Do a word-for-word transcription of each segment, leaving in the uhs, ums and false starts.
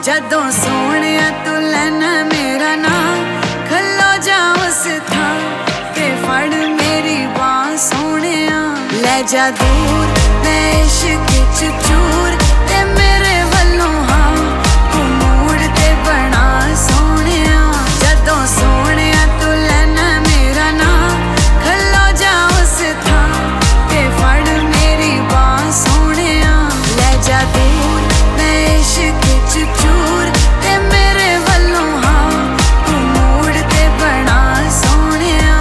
जदों सोहणिया तू लैना मेरा नाम, खलो जा उस थां ते फड़ मेरी बांह सोहणिया। लै जा दूर मैं इश्क च चूर ते मेरे वल्लों हाँ तू मूड ते बना सोहणिया। जदों सोहणिया तू लैना मेरा नाम, खलो जा उस थां ते फड़ मेरी बांह सोहणिया। लै जा दूर मैं इश्क च चूर ते मेरे वल्लों हाँ तू मूड ते बना सोहणिया।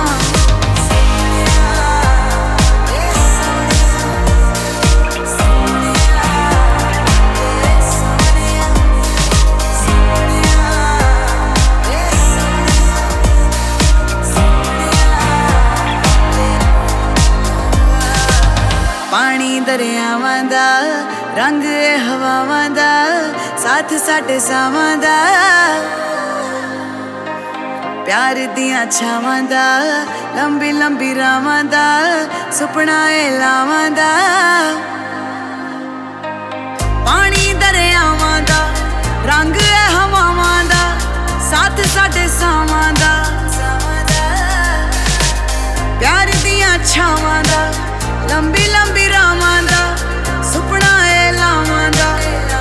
पानी दरियावां दा रंग ए हवावां दा, साथ साडे सावां दा प्यार दियां छावां दा, लंबी लंबी रावां दा सुपना ए लावां दा। पानी दरियावां दा रंग ए हवावां दा, साथ साडे सावां दा प्यार दियां छावां दा, लंबी लंबी रावां दा सुपना ए लावां दा।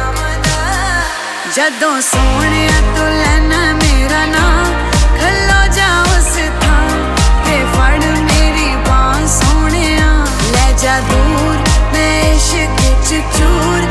जदों सोहणिया तू लैना मेरा नाम, खलो जा उस थां ते फड़ मेरी बांह सोहणिया। लै जा दूर मैं इश्क च चूर